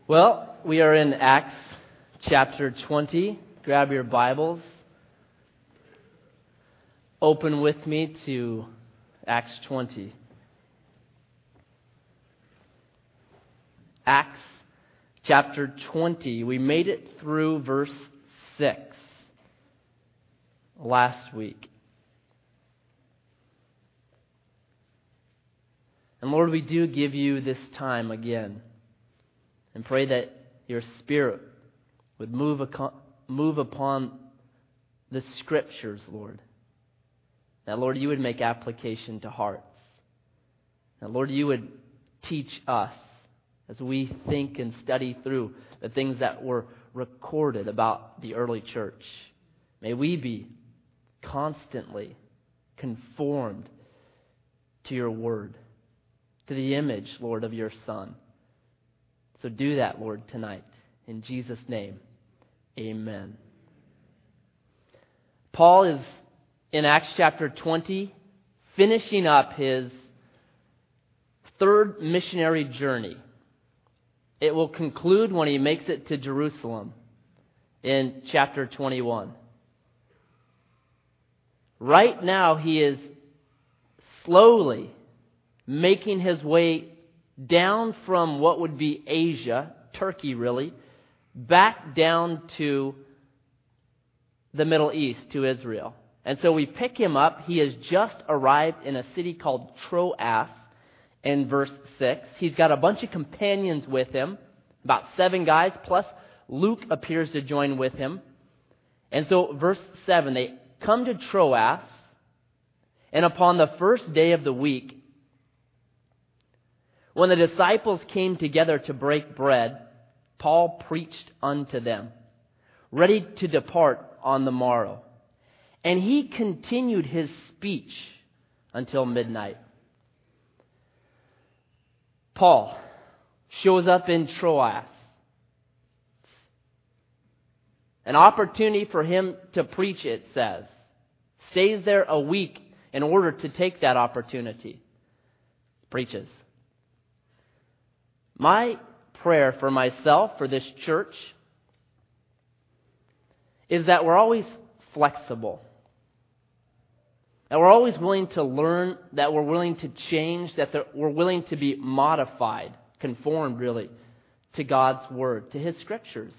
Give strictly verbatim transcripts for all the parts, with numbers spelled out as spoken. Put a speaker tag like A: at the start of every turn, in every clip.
A: Well, we are in Acts chapter twenty. Grab your Bibles. Open with me to Acts twenty. Acts chapter twenty. We made it through verse six last week. And Lord, we do give you this time again and pray that your Spirit would move, aco- move upon the Scriptures, Lord. That, Lord, you would make application to hearts. That, Lord, you would teach us as we think and study through the things that were recorded about the early church. May we be constantly conformed to your word, to the image, Lord, of your Son. So do that, Lord, tonight. In Jesus' name, amen. Paul is in Acts chapter twenty, finishing up his third missionary journey. It will conclude when he makes it to Jerusalem in chapter twenty-one. Right now, he is slowly making his way down from what would be Asia, Turkey really, back down to the Middle East, to Israel. And so we pick him up. He has just arrived in a city called Troas in verse six. He's got a bunch of companions with him, about seven guys, plus Luke appears to join with him. And so verse seven, they come to Troas, and upon the first day of the week, when the disciples came together to break bread, Paul preached unto them, ready to depart on the morrow. And he continued his speech until midnight. Paul shows up in Troas. An opportunity for him to preach, it says. Stays there a week in order to take that opportunity. Preaches. My prayer for myself, for this church, is that we're always flexible. That we're always willing to learn, that we're willing to change, that we're willing to be modified, conformed really, to God's Word, to His Scriptures.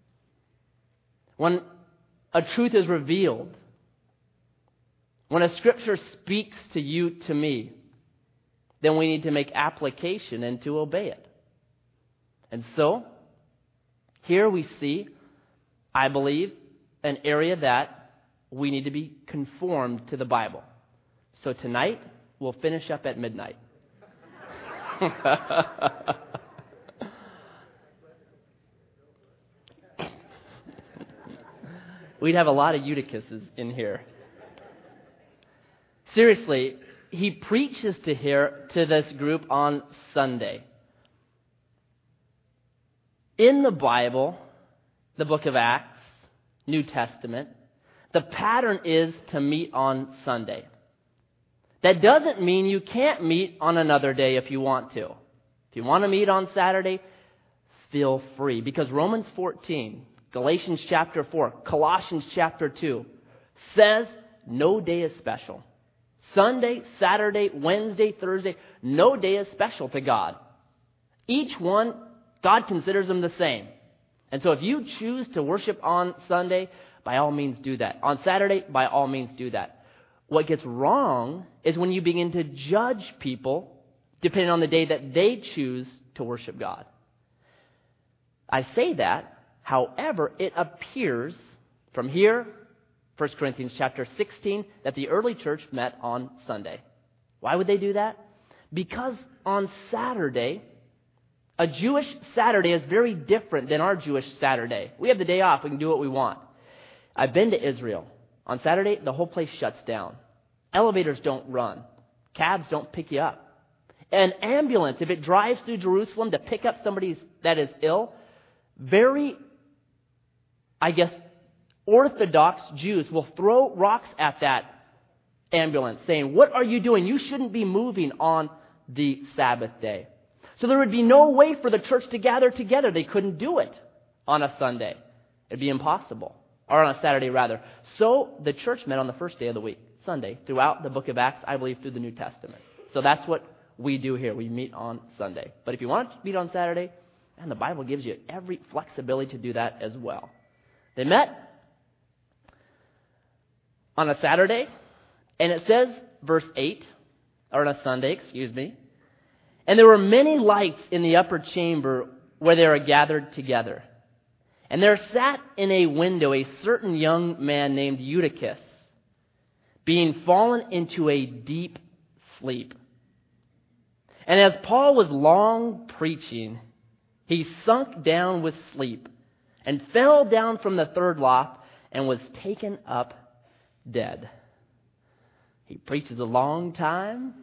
A: When a truth is revealed, when a Scripture speaks to you, to me, then we need to make application and to obey it. And so, here we see, I believe, an area that we need to be conformed to the Bible. So tonight, we'll finish up at midnight. We'd have a lot of Eutychuses in here. Seriously, he preaches to here to this group on Sunday. In the Bible, the book of Acts, New Testament, the pattern is to meet on Sunday. That doesn't mean you can't meet on another day if you want to. If you want to meet on Saturday, feel free. Because Romans fourteen, Galatians chapter four, Colossians chapter two says no day is special. Sunday, Saturday, Wednesday, Thursday, no day is special to God. Each one, God considers them the same. And so if you choose to worship on Sunday, by all means do that. On Saturday, by all means do that. What gets wrong is when you begin to judge people depending on the day that they choose to worship God. I say that, however, it appears from here, First Corinthians chapter sixteen, that the early church met on Sunday. Why would they do that? Because on Saturday, a Jewish Saturday is very different than our Jewish Saturday. We have the day off. We can do what we want. I've been to Israel. On Saturday, the whole place shuts down. Elevators don't run. Cabs don't pick you up. An ambulance, if it drives through Jerusalem to pick up somebody that is ill, very, I guess, Orthodox Jews will throw rocks at that ambulance saying, "What are you doing? You shouldn't be moving on the Sabbath day." So there would be no way for the church to gather together. They couldn't do it on a Sunday. It'd be impossible. Or on a Saturday, rather. So the church met on the first day of the week, Sunday, throughout the book of Acts, I believe, through the New Testament. So that's what we do here. We meet on Sunday. But if you want to meet on Saturday, and the Bible gives you every flexibility to do that as well. They met on a Saturday, and it says, verse eight, or on a Sunday, excuse me, and there were many lights in the upper chamber where they were gathered together. And there sat in a window a certain young man named Eutychus, being fallen into a deep sleep. And as Paul was long preaching, he sunk down with sleep and fell down from the third loft and was taken up dead. He preaches a long time.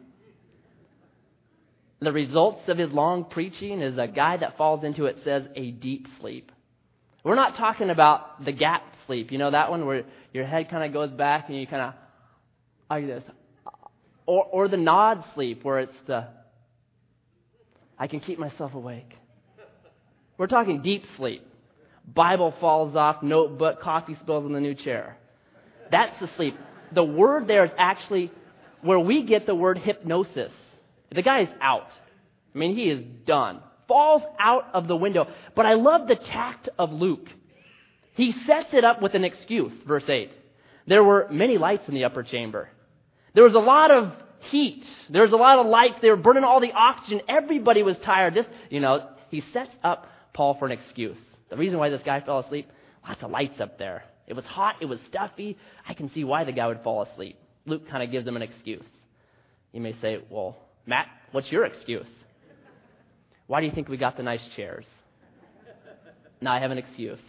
A: The results of his long preaching is a guy that falls into, it says, a deep sleep. We're not talking about the gap sleep. You know that one where your head kind of goes back and you kind of like this. Or, or the nod sleep where it's the, I can keep myself awake. We're talking deep sleep. Bible falls off, notebook, coffee spills on the new chair. That's the sleep. The word there is actually where we get the word hypnosis. The guy is out. I mean, he is done. Falls out of the window. But I love the tact of Luke. He sets it up with an excuse, verse eight. There were many lights in the upper chamber. There was a lot of heat. There was a lot of lights. They were burning all the oxygen. Everybody was tired. This, you know, he sets up Paul for an excuse. The reason why this guy fell asleep, lots of lights up there. It was hot. It was stuffy. I can see why the guy would fall asleep. Luke kind of gives him an excuse. You may say, well, Matt, what's your excuse? Why do you think we got the nice chairs? Now I have an excuse.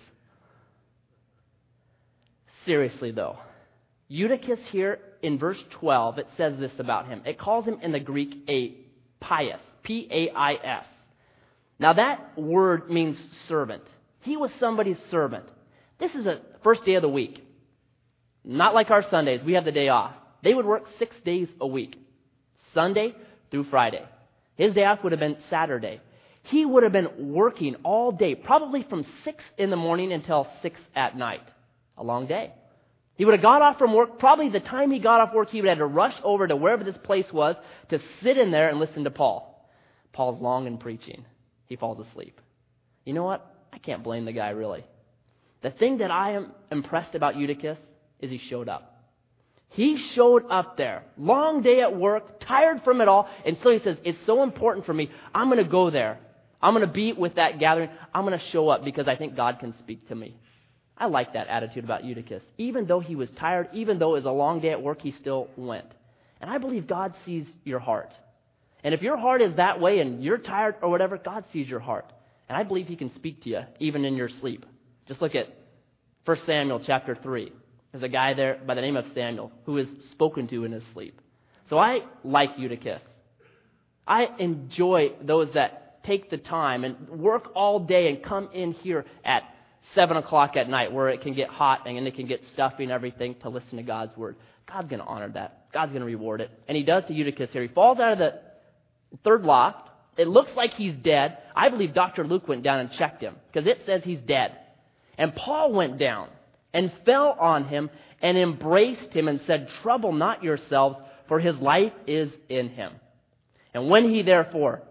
A: Seriously, though, Eutychus here in verse twelve, it says this about him. It calls him in the Greek a pious, P A I S. Now that word means servant. He was somebody's servant. This is a first day of the week. Not like our Sundays. We have the day off. They would work six days a week. Sunday through Friday. His day off would have been Saturday. He would have been working all day, probably from six in the morning until six at night. A long day. He would have got off from work. Probably the time he got off work, he would have had to rush over to wherever this place was to sit in there and listen to Paul. Paul's long in preaching. He falls asleep. You know what? I can't blame the guy, really. The thing that I am impressed about Eutychus is he showed up. He showed up there. Long day at work, tired from it all. And so he says, it's so important for me. I'm going to go there. I'm going to be with that gathering. I'm going to show up because I think God can speak to me. I like that attitude about Eutychus. Even though he was tired, even though it was a long day at work, he still went. And I believe God sees your heart. And if your heart is that way and you're tired or whatever, God sees your heart. And I believe he can speak to you even in your sleep. Just look at First Samuel chapter three. There's a guy there by the name of Samuel who is spoken to in his sleep. So I like Eutychus. I enjoy those that take the time and work all day and come in here at seven o'clock at night where it can get hot and it can get stuffy and everything to listen to God's word. God's going to honor that. God's going to reward it. And he does to Eutychus here. He falls out of the third loft. It looks like he's dead. I believe Doctor Luke went down and checked him because it says he's dead. And Paul went down and fell on him and embraced him and said, trouble not yourselves, for his life is in him. And when he therefore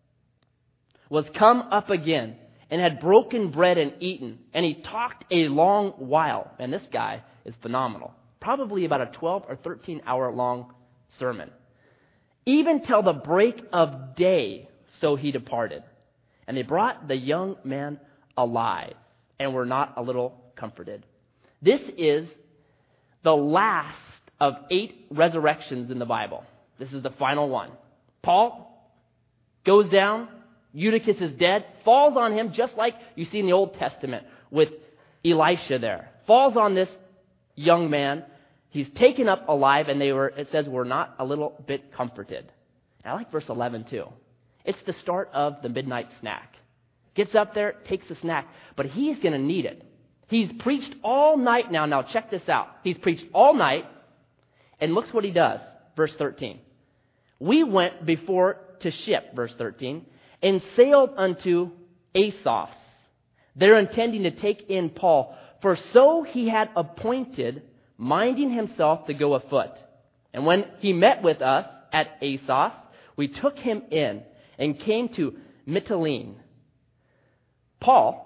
A: was come up again and had broken bread and eaten, and he talked a long while, and this guy is phenomenal, probably about a twelve or thirteen hour long sermon, even till the break of day, so he departed. And they brought the young man alive, and were not a little comforted. This is the last of eight resurrections in the Bible. This is the final one. Paul goes down. Eutychus is dead. Falls on him just like you see in the Old Testament with Elisha there. Falls on this young man. He's taken up alive, and they were, it says, were not a little bit comforted. And I like verse eleven too. It's the start of the midnight snack. Gets up there, takes a snack, but he's going to need it. He's preached all night now. Now check this out. He's preached all night, and looks what he does. Verse thirteen. We went before to ship, verse thirteen, and sailed unto Assos, there intending to take in Paul, for so he had appointed, minding himself to go afoot. And when he met with us at Assos, we took him in and came to Mytilene. Paul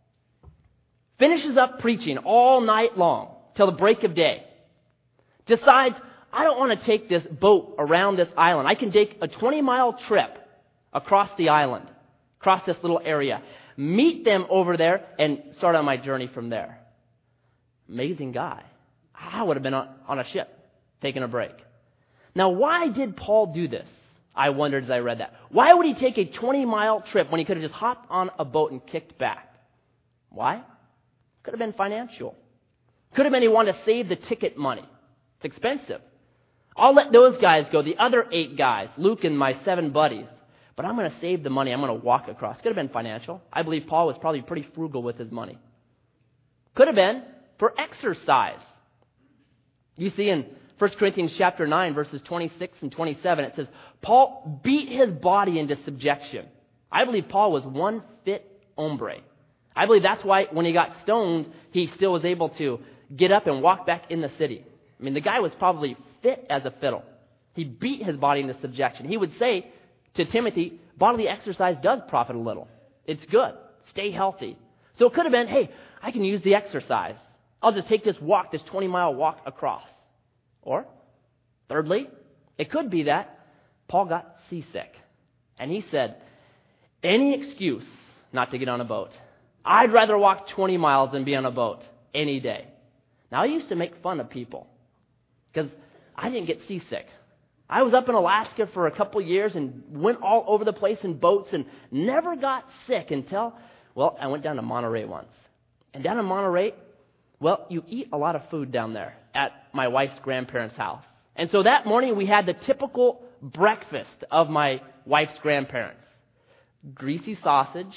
A: finishes up preaching all night long till the break of day. Decides, I don't want to take this boat around this island. I can take a twenty-mile trip across the island, across this little area, meet them over there, and start on my journey from there. Amazing guy. I would have been on, on a ship, taking a break. Now, why did Paul do this? I wondered as I read that. Why would he take a twenty-mile trip when he could have just hopped on a boat and kicked back? Why? Could have been financial. Could have been he wanted to save the ticket money. It's expensive. I'll let those guys go, the other eight guys, Luke and my seven buddies. But I'm going to save the money. I'm going to walk across. Could have been financial. I believe Paul was probably pretty frugal with his money. Could have been for exercise. You see in First Corinthians chapter nine, verses twenty-six and twenty-seven, it says, Paul beat his body into subjection. I believe Paul was one fit hombre. I believe that's why when he got stoned, he still was able to get up and walk back in the city. I mean, the guy was probably fit as a fiddle. He beat his body into subjection. He would say to Timothy, bodily exercise does profit a little. It's good. Stay healthy. So it could have been, hey, I can use the exercise. I'll just take this walk, this twenty-mile walk across. Or, thirdly, it could be that Paul got seasick. And he said, any excuse not to get on a boat. I'd rather walk twenty miles than be on a boat any day. Now, I used to make fun of people because I didn't get seasick. I was up in Alaska for a couple of years and went all over the place in boats and never got sick until, well, I went down to Monterey once. And down in Monterey, well, you eat a lot of food down there at my wife's grandparents' house. And so that morning we had the typical breakfast of my wife's grandparents. Greasy sausage,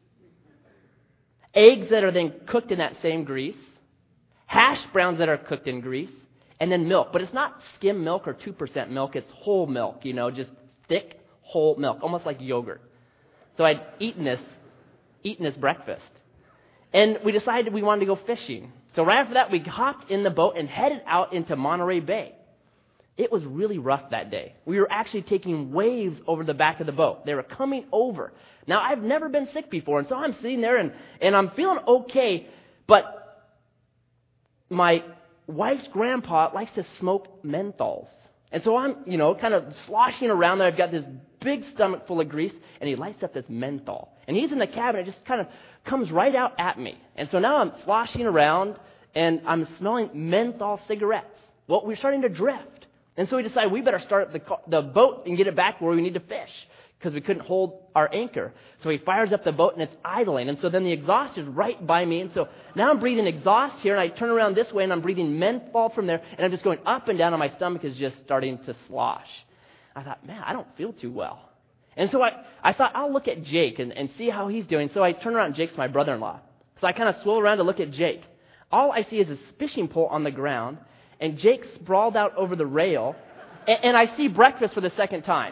A: eggs that are then cooked in that same grease, hash browns that are cooked in grease, and then milk. But it's not skim milk or two percent milk. It's whole milk, you know, just thick, whole milk, almost like yogurt. So I'd eaten this, eaten this breakfast. And we decided we wanted to go fishing. So right after that, we hopped in the boat and headed out into Monterey Bay. It was really rough that day. We were actually taking waves over the back of the boat. They were coming over. Now, I've never been sick before, and so I'm sitting there, and, and I'm feeling okay, but my wife's grandpa likes to smoke menthols. And so I'm, you know, kind of sloshing around there. I've got this big stomach full of grease, and he lights up this menthol. And he's in the cabin. It just kind of comes right out at me. And so now I'm sloshing around, and I'm smelling menthol cigarettes. Well, we're starting to drift. And so we decided we better start the, the boat and get it back where we need to fish because we couldn't hold our anchor. So he fires up the boat, and it's idling. And so then the exhaust is right by me. And so now I'm breathing exhaust here, and I turn around this way, and I'm breathing menthol from there, and I'm just going up and down, and my stomach is just starting to slosh. I thought, man, I don't feel too well. And so I, I thought, I'll look at Jake and, and see how he's doing. So I turn around, Jake's my brother-in-law. So I kind of swivel around to look at Jake. All I see is a fishing pole on the ground, and Jake sprawled out over the rail, and, and I see breakfast for the second time.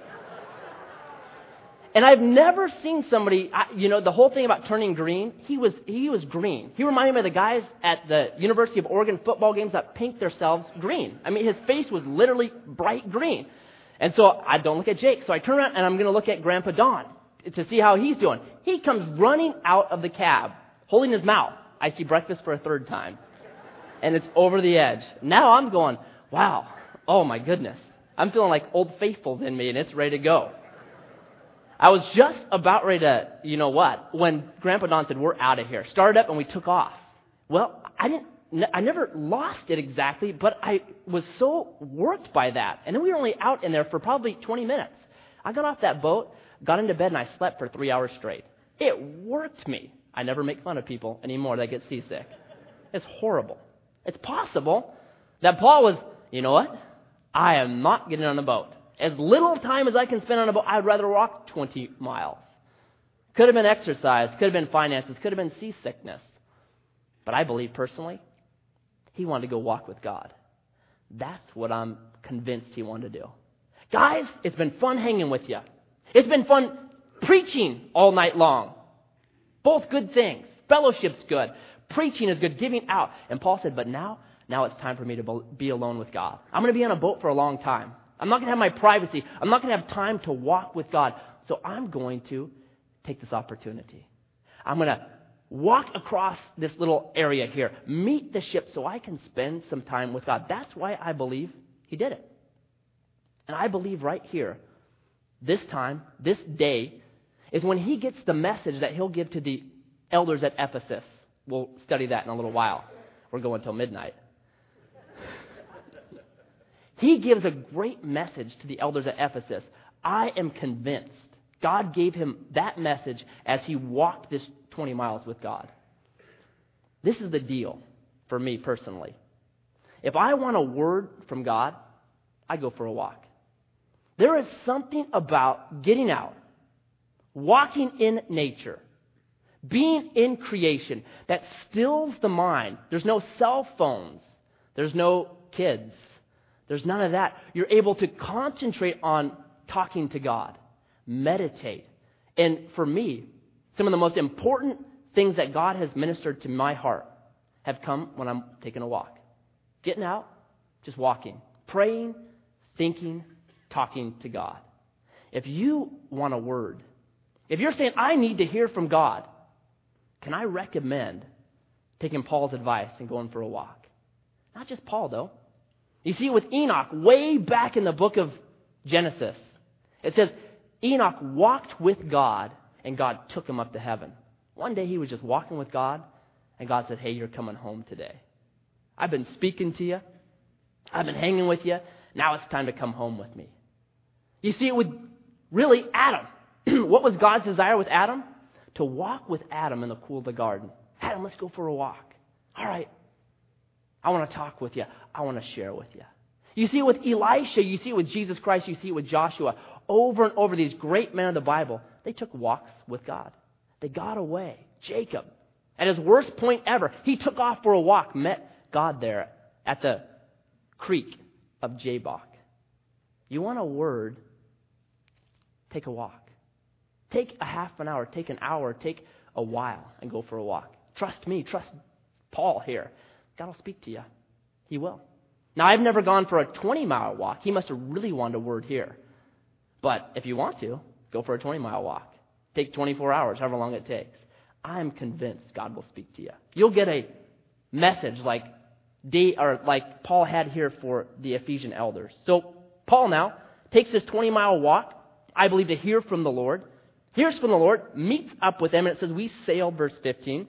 A: And I've never seen somebody, you know, the whole thing about turning green, he was he was green. He reminded me of the guys at the University of Oregon football games that paint themselves green. I mean, his face was literally bright green. And so I don't look at Jake. So I turn around, and I'm going to look at Grandpa Don to see how he's doing. He comes running out of the cab, holding his mouth. I see breakfast for a third time. And it's over the edge. Now I'm going, wow, oh my goodness. I'm feeling like Old Faithful's in me, and it's ready to go. I was just about ready to, you know what, when Grandpa Don said, we're out of here. Started up, and we took off. Well, I didn't, I never lost it exactly, but I was so worked by that. And then we were only out in there for probably twenty minutes. I got off that boat, got into bed, and I slept for three hours straight. It worked me. I never make fun of people anymore that get seasick. It's horrible. It's possible that Paul was, you know what? I am not getting on a boat. As little time as I can spend on a boat, I'd rather walk twenty miles. Could have been exercise, could have been finances, could have been seasickness. But I believe personally, he wanted to go walk with God. That's what I'm convinced he wanted to do. Guys, it's been fun hanging with you. It's been fun Preaching all night long. Both good things. Fellowship's good. Preaching is good. Giving out. And Paul said, but now, now it's time for me to be alone with God. I'm going to be on a boat for a long time. I'm not going to have my privacy. I'm not going to have time to walk with God. So I'm going to take this opportunity. I'm going to walk across this little area here, meet the ship so I can spend some time with God. That's why I believe he did it. And I believe right here, this time, this day, is when he gets the message that he'll give to the elders at Ephesus. We'll study that in a little while. We're going until midnight. He gives a great message to the elders at Ephesus. I am convinced God gave him that message as he walked this twenty miles with God. This is the deal for me personally. If I want a word from God, I go for a walk. There is something about getting out, walking in nature, being in creation that stills the mind. There's no cell phones. There's no kids. There's none of that. You're able to concentrate on talking to God, meditate. And for me, some of the most important things that God has ministered to my heart have come when I'm taking a walk. Getting out, just walking, praying, thinking, talking to God. If you want a word, if you're saying, I need to hear from God, can I recommend taking Paul's advice and going for a walk? Not just Paul, though. You see, with Enoch, way back in the book of Genesis, it says Enoch walked with God, and God took him up to heaven. One day he was just walking with God, and God said, hey, you're coming home today. I've been speaking to you. I've been hanging with you. Now it's time to come home with me. You see, it with really Adam. What was God's desire with Adam? To walk with Adam in the cool of the garden. Adam, let's go for a walk. All right. I want to talk with you. I want to share with you. You see it with Elisha. You see it with Jesus Christ. You see it with Joshua. Over and over, these great men of the Bible, they took walks with God. They got away. Jacob, at his worst point ever, he took off for a walk, met God there at the creek of Jabbok. You want a word? Take a walk. Take a half an hour, take an hour, take a while and go for a walk. Trust me, trust Paul here. God will speak to you. He will. Now, I've never gone for a twenty-mile walk. He must have really wanted a word here. But if you want to, go for a twenty-mile walk. Take twenty-four hours, however long it takes. I'm convinced God will speak to you. You'll get a message like day, or like Paul had here for the Ephesian elders. So Paul now takes this twenty-mile walk, I believe, to hear from the Lord. Hears from the Lord, meets up with them, and it says, we sailed, verse fifteen,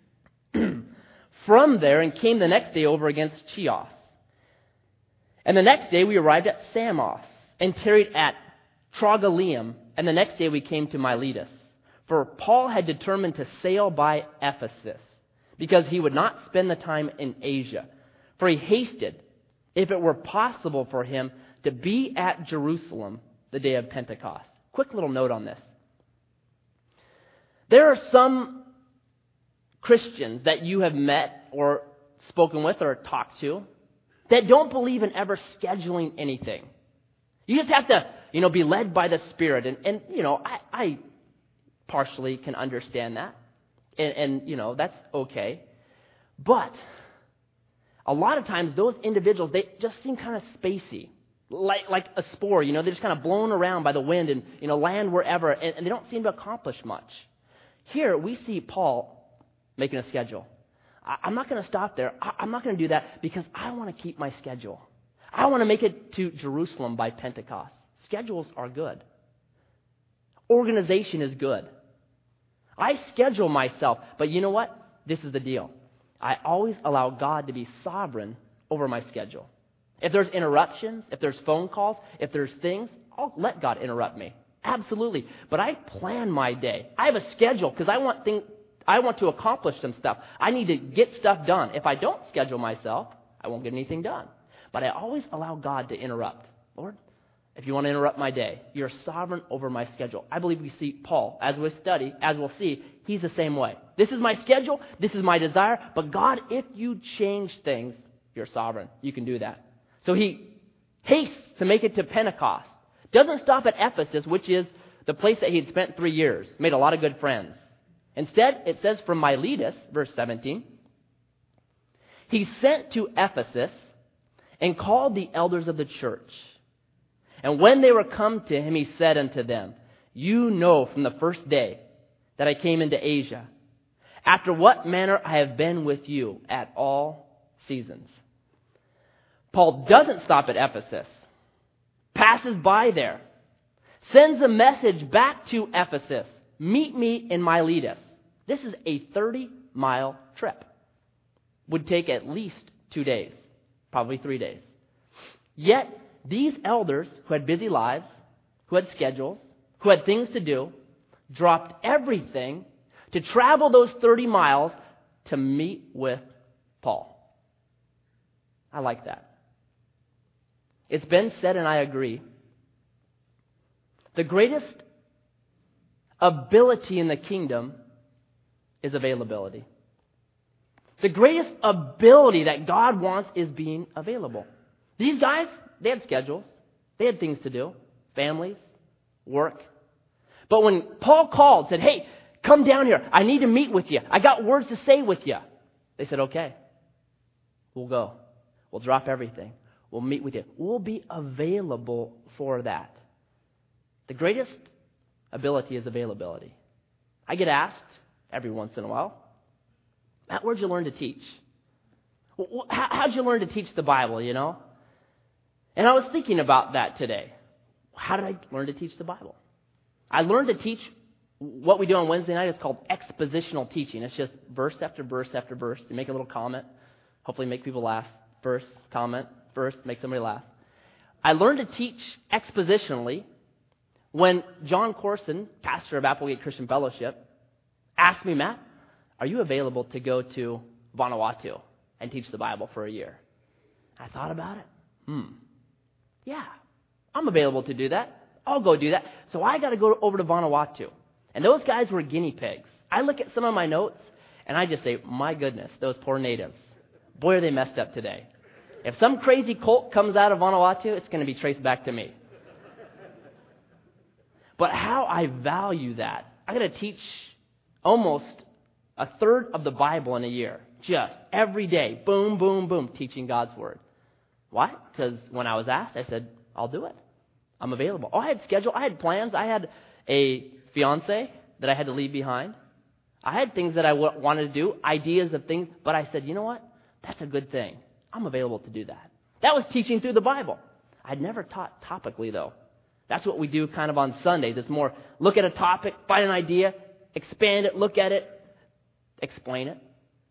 A: from there and came the next day over against Chios. And the next day we arrived at Samos and tarried at Trogyllium, and the next day we came to Miletus. For Paul had determined to sail by Ephesus, because he would not spend the time in Asia. For he hasted, if it were possible for him, to be at Jerusalem the day of Pentecost. Quick little note on this. There are some Christians that you have met or spoken with or talked to that don't believe in ever scheduling anything. You just have to, you know, be led by the Spirit. And, and you know, I, I partially can understand that. And, and, you know, that's okay. But a lot of times those individuals, they just seem kind of spacey. Like like a spore, you know, they're just kind of blown around by the wind and, you know, land wherever. And, and they don't seem to accomplish much. Here we see Paul making a schedule. I, I'm not going to stop there. I, I'm not going to do that because I want to keep my schedule. I want to make it to Jerusalem by Pentecost. Schedules are good. Organization is good. I schedule myself, but you know what? This is the deal. I always allow God to be sovereign over my schedule. If there's interruptions, if there's phone calls, if there's things, I'll let God interrupt me. Absolutely. But I plan my day. I have a schedule because I want thing, I want to accomplish some stuff. I need to get stuff done. If I don't schedule myself, I won't get anything done. But I always allow God to interrupt. Lord, if you want to interrupt my day, you're sovereign over my schedule. I believe we see Paul, as we study, as we'll see, he's the same way. This is my schedule. This is my desire. But God, if you change things, you're sovereign. You can do that. So he hastes to make it to Pentecost. Doesn't stop at Ephesus, which is the place that he had spent three years, made a lot of good friends. Instead, it says from Miletus, verse seventeen, he sent to Ephesus and called the elders of the church. And when they were come to him, he said unto them, you know from the first day that I came into Asia, after what manner I have been with you at all seasons. Paul doesn't stop at Ephesus, passes by there, sends a message back to Ephesus, meet me in Miletus. This is a thirty-mile trip. Would take at least two days, probably three days. Yet, these elders who had busy lives, who had schedules, who had things to do, dropped everything to travel those thirty miles to meet with Paul. I like that. It's been said, and I agree, the greatest ability in the kingdom is availability. The greatest ability that God wants is being available. These guys, they had schedules. They had things to do. Families, work. But when Paul called, said, hey, come down here. I need to meet with you. I got words to say with you. They said, okay, we'll go. We'll drop everything. We'll meet with you. We'll be available for that. The greatest ability is availability. I get asked every once in a while, Matt, where'd you learn to teach? How'd you learn to teach the Bible, you know? And I was thinking about that today. How did I learn to teach the Bible? I learned to teach what we do on Wednesday night. It's called expositional teaching. It's just verse after verse after verse. You make a little comment, hopefully make people laugh. Verse, comment, verse, make somebody laugh. I learned to teach expositionally when John Corson, pastor of Applegate Christian Fellowship, asked me, Matt, are you available to go to Vanuatu and teach the Bible for a year? I thought about it. Hmm. Yeah, I'm available to do that. I'll go do that. So I got to go over to Vanuatu. And those guys were guinea pigs. I look at some of my notes, and I just say, my goodness, those poor natives. Boy, are they messed up today. If some crazy cult comes out of Vanuatu, it's going to be traced back to me. But how I value that. I got to teach almost a third of the Bible in a year. Just every day. Boom, boom, boom. Teaching God's Word. Why? Because when I was asked, I said, I'll do it. I'm available. Oh, I had schedule. I had plans. I had a fiance that I had to leave behind. I had things that I w- wanted to do, ideas of things. But I said, you know what? That's a good thing. I'm available to do that. That was teaching through the Bible. I'd never taught topically, though. That's what we do kind of on Sundays. It's more look at a topic, find an idea, expand it, look at it, explain it.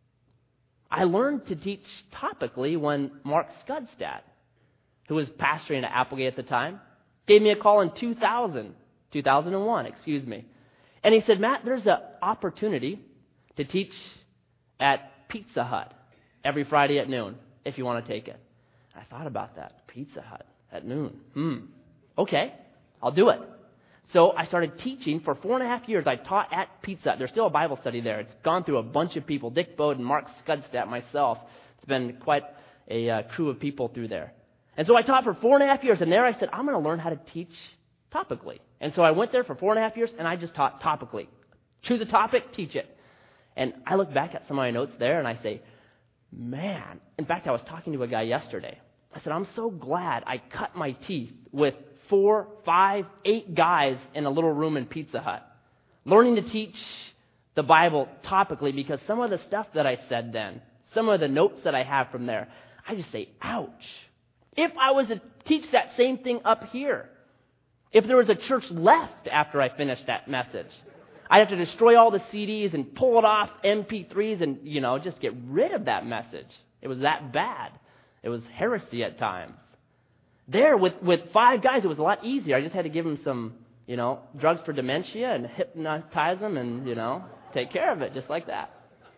A: I learned to teach topically when Mark Scudstad, who was pastoring at Applegate at the time, gave me a call in two thousand, two thousand one, excuse me. And he said, Matt, there's an opportunity to teach at Pizza Hut every Friday at noon, if you want to take it. I thought about that. Pizza Hut at noon. Hmm. Okay, I'll do it. So I started teaching for four and a half years. I taught at Pizza Hut. There's still a Bible study there. It's gone through a bunch of people. Dick Bowden, Mark Scudstad, myself. It's been quite a uh, crew of people through there. And so I taught for four and a half years. And there I said, I'm going to learn how to teach topically. And so I went there for four and a half years, and I just taught topically. Choose a topic, teach it. And I look back at some of my notes there, and I say, man. In fact, I was talking to a guy yesterday. I said, I'm so glad I cut my teeth with four, five, eight guys in a little room in Pizza Hut, learning to teach the Bible topically, because some of the stuff that I said then, some of the notes that I have from there, I just say, ouch. If I was to teach that same thing up here, if there was a church left after I finished that message, I'd have to destroy all the C Ds and pull it off M P threes and, you know, just get rid of that message. It was that bad. It was heresy at times. There, with, with five guys, it was a lot easier. I just had to give them some, you know, drugs for dementia and hypnotize them and, you know, take care of it just like that.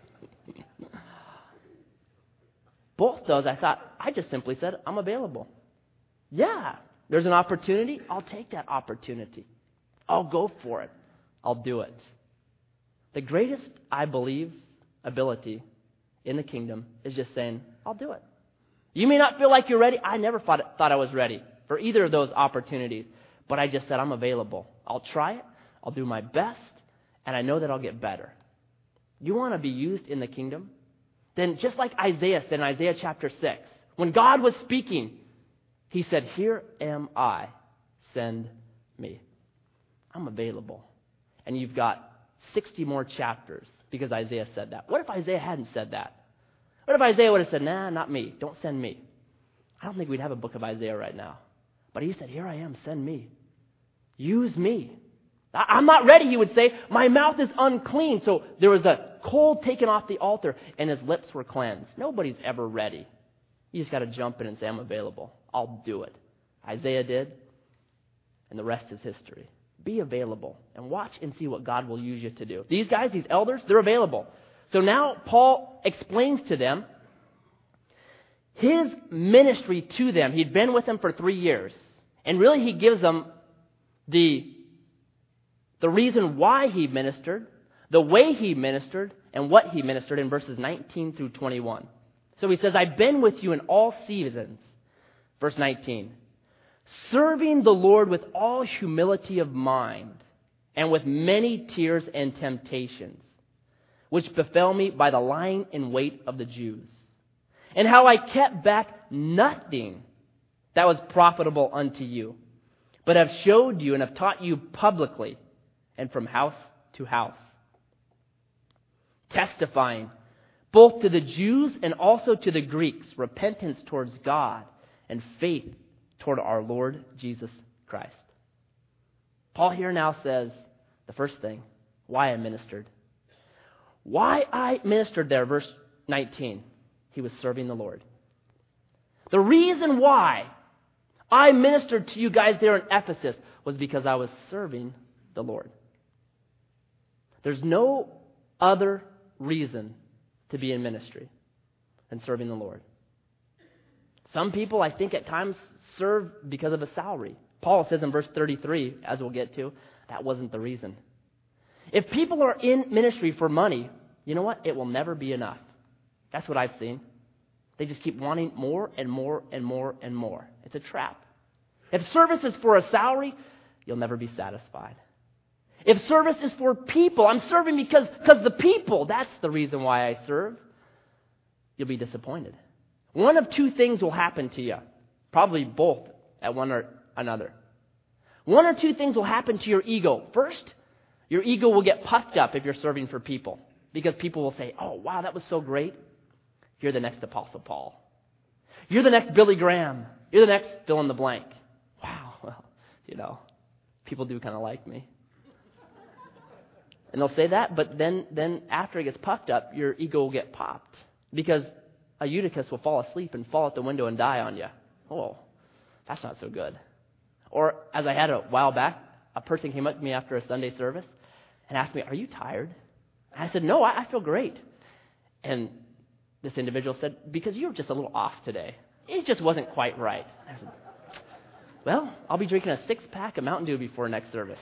A: Both those, I thought, I just simply said, I'm available. Yeah, there's an opportunity. I'll take that opportunity. I'll go for it. I'll do it. The greatest, I believe, ability in the kingdom is just saying, I'll do it. You may not feel like you're ready. I never thought, thought I was ready for either of those opportunities. But I just said, I'm available. I'll try it. I'll do my best, and I know that I'll get better. You want to be used in the kingdom? Then just like Isaiah said in Isaiah chapter six, when God was speaking, he said, here am I, send me. I'm available. And you've got sixty more chapters because Isaiah said that. What if Isaiah hadn't said that? What if Isaiah would have said, nah, not me, don't send me? I don't think we'd have a book of Isaiah right now. But he said, here I am, send me. Use me. I'm not ready, he would say. My mouth is unclean. So there was a coal taken off the altar, and his lips were cleansed. Nobody's ever ready. You just got to jump in and say, I'm available. I'll do it. Isaiah did, and the rest is history. Be available, and watch and see what God will use you to do. These guys, these elders, they're available. So now Paul explains to them his ministry to them. He'd been with them for three years. And really he gives them the The reason why he ministered, the way he ministered, and what he ministered in verses nineteen through twenty-one. So he says, I've been with you in all seasons. Verse nineteen. Serving the Lord with all humility of mind, and with many tears and temptations, which befell me by the lying in wait of the Jews. And how I kept back nothing that was profitable unto you, but have showed you and have taught you publicly, and from house to house, testifying both to the Jews and also to the Greeks, repentance towards God and faith toward our Lord Jesus Christ. Paul here now says the first thing, why I ministered. Why I ministered there, verse nineteen, he was serving the Lord. The reason why I ministered to you guys there in Ephesus was because I was serving the Lord. There's no other reason to be in ministry than serving the Lord. Some people, I think, at times serve because of a salary. Paul says in verse thirty-three, as we'll get to, that wasn't the reason. If people are in ministry for money, you know what? It will never be enough. That's what I've seen. They just keep wanting more and more and more and more. It's a trap. If service is for a salary, you'll never be satisfied. If service is for people, I'm serving because, because the people, that's the reason why I serve, you'll be disappointed. One of two things will happen to you. Probably both at one or another. One or two things will happen to your ego. First, your ego will get puffed up if you're serving for people. Because people will say, oh, wow, that was so great. You're the next Apostle Paul. You're the next Billy Graham. You're the next fill in the blank. Wow, well, you know, people do kind of like me. And they'll say that, but then, then after it gets puffed up, your ego will get popped. Because a Eutychus will fall asleep and fall out the window and die on you. Oh, that's not so good. Or, as I had a while back, a person came up to me after a Sunday service and asked me, are you tired? And I said, no, I, I feel great. And this individual said, because you were just a little off today. It just wasn't quite right. I said, well, I'll be drinking a six-pack of Mountain Dew before next service.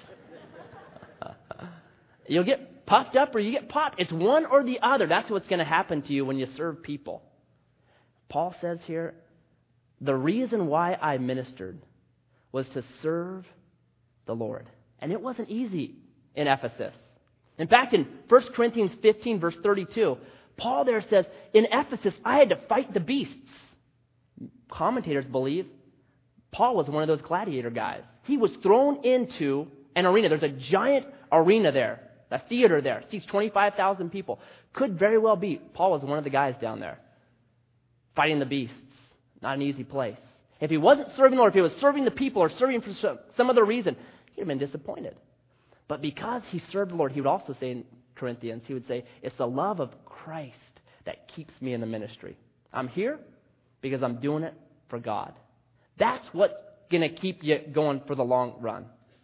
A: You'll get puffed up or you get popped. It's one or the other. That's what's going to happen to you when you serve people. Paul says here, the reason why I ministered was to serve the Lord. And it wasn't easy in Ephesus. In fact, in First Corinthians fifteen, verse thirty-two, Paul there says, in Ephesus, I had to fight the beasts. Commentators believe Paul was one of those gladiator guys. He was thrown into an arena. There's a giant arena there. A theater there, seats twenty-five thousand people. Could very well be Paul was one of the guys down there fighting the beasts. Not an easy place. If he wasn't serving the Lord, if he was serving the people or serving for some, some other reason, he'd have been disappointed. But because he served the Lord, he would also say in Corinthians, he would say, it's the love of Christ that keeps me in the ministry. I'm here because I'm doing it for God. That's what's going to keep you going for the long run.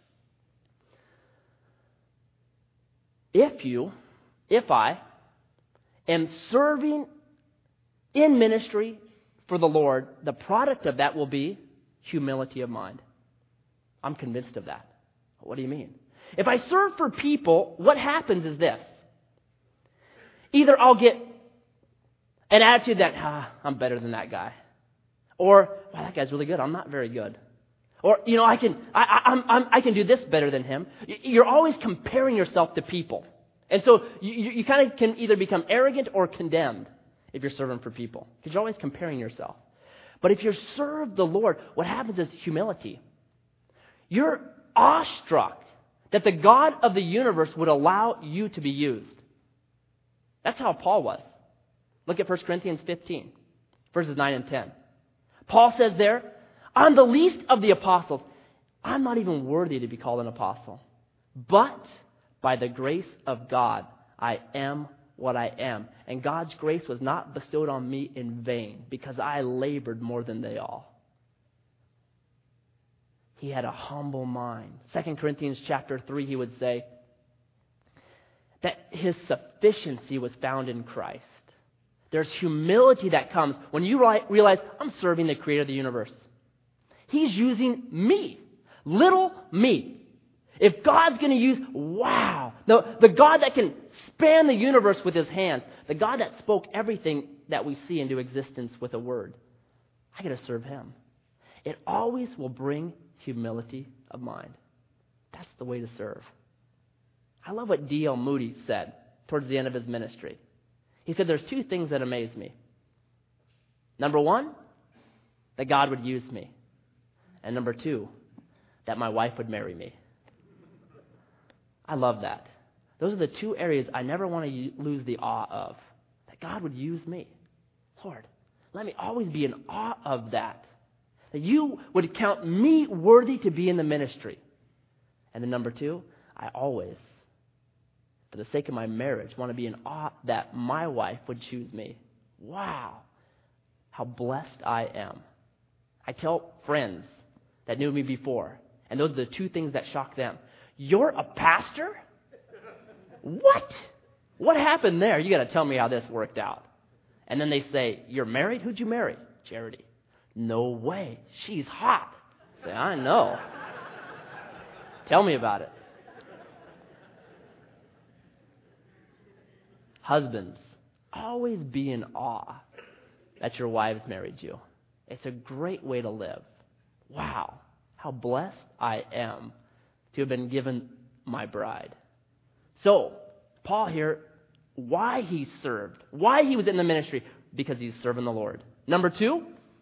A: If you, if I, am serving in ministry for the Lord, the product of that will be humility of mind. I'm convinced of that. What do you mean? If I serve for people, what happens is this. Either I'll get an attitude that, ah, I'm better than that guy. Or, wow, that guy's really good. I'm not very good. Or, you know, I can, I, I, I'm, I'm, I can do this better than him. You're always comparing yourself to people. And so you, you, you kind of can either become arrogant or condemned if you're serving for people, because you're always comparing yourself. But if you serve the Lord, what happens is humility. You're awestruck that the God of the universe would allow you to be used. That's how Paul was. Look at First Corinthians fifteen, verses nine and ten. Paul says there, I'm the least of the apostles. I'm not even worthy to be called an apostle. But by the grace of God, I am what I am. And God's grace was not bestowed on me in vain, because I labored more than they all. He had a humble mind. Second Corinthians chapter three, he would say that his sufficiency was found in Christ. There's humility that comes when you realize, I'm serving the creator of the universe. He's using me, little me. If God's going to use, wow, the, the God that can span the universe with his hands, the God that spoke everything that we see into existence with a word, I got to serve him. It always will bring humility of mind. That's the way to serve. I love what D L Moody said towards the end of his ministry. He said, there's two things that amaze me. Number one, that God would use me. And number two, that my wife would marry me. I love that. Those are the two areas I never want to lose the awe of. That God would use me. Lord, let me always be in awe of that. That you would count me worthy to be in the ministry. And then number two, I always, for the sake of my marriage, want to be in awe that my wife would choose me. Wow, how blessed I am. I tell friends that knew me before, and those are the two things that shock them. You're a pastor? What? What happened there? You got to tell me how this worked out. And then they say, you're married? Who'd you marry? Charity. No way. She's hot. I say, I know. Tell me about it. Husbands, always be in awe that your wives married you. It's a great way to live. Wow, how blessed I am to have been given my bride. So, Paul here, why he served, why he was in the ministry, because he's serving the Lord. Number two,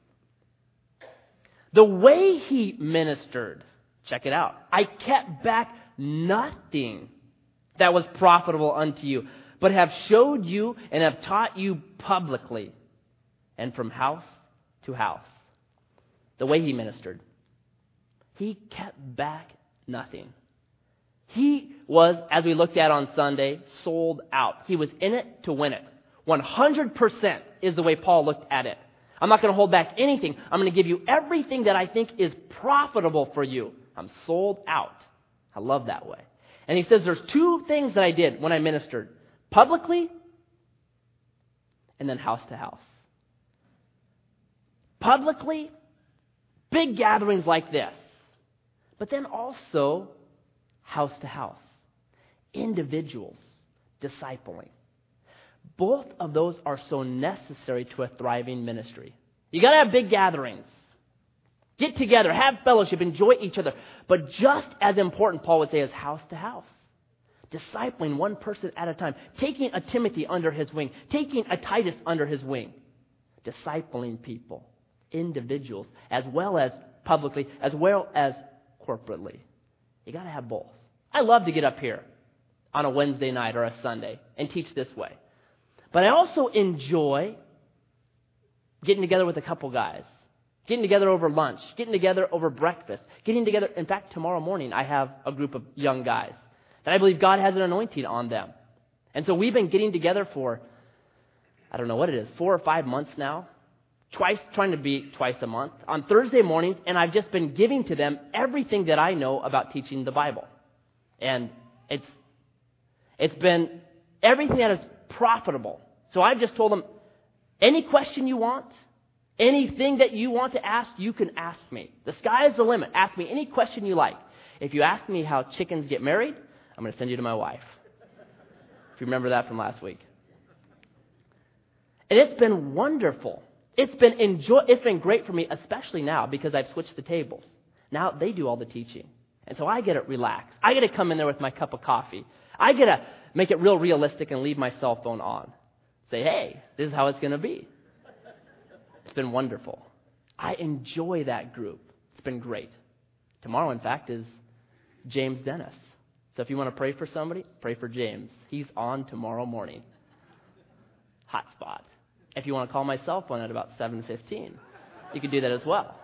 A: the way he ministered. Check it out. I kept back nothing that was profitable unto you, but have showed you and have taught you publicly and from house to house. The way he ministered. He kept back nothing. He was, as we looked at on Sunday, sold out. He was in it to win it. one hundred percent is the way Paul looked at it. I'm not going to hold back anything. I'm going to give you everything that I think is profitable for you. I'm sold out. I love that way. And he says there's two things that I did when I ministered. Publicly and then house to house. Publicly, big gatherings like this. But then also house to house. Individuals discipling. Both of those are so necessary to a thriving ministry. You got to have big gatherings. Get together, have fellowship, enjoy each other. But just as important, Paul would say, is house to house. Discipling one person at a time. Taking a Timothy under his wing. Taking a Titus under his wing. Discipling people. Individuals. As well as publicly. As well as corporately. You got to have both. I love to get up here on a Wednesday night or a Sunday and teach this way. But I also enjoy getting together with a couple guys. Getting together over lunch. Getting together over breakfast. Getting together. In fact, tomorrow morning I have a group of young guys that I believe God has an anointing on them. And so we've been getting together for, I don't know what it is, four or five months now. Twice, trying to be twice a month. On Thursday mornings, and I've just been giving to them everything that I know about teaching the Bible. And it's it's been everything that is profitable. So I've just told them, any question you want, anything that you want to ask, you can ask me. The sky is the limit. Ask me any question you like. If you ask me how chickens get married, I'm going to send you to my wife. If you remember that from last week. And it's been wonderful. It's been enjoy. It's been great for me, especially now because I've switched the tables. Now they do all the teaching. And so I get to relax. I get to come in there with my cup of coffee. I get to make it real realistic and leave my cell phone on. Say, hey, this is how it's going to be. It's been wonderful. I enjoy that group. It's been great. Tomorrow, in fact, is James Dennis. So if you want to pray for somebody, pray for James. He's on tomorrow morning. Hot spot. If you want to call my cell phone at about seven fifteen, you can do that as well.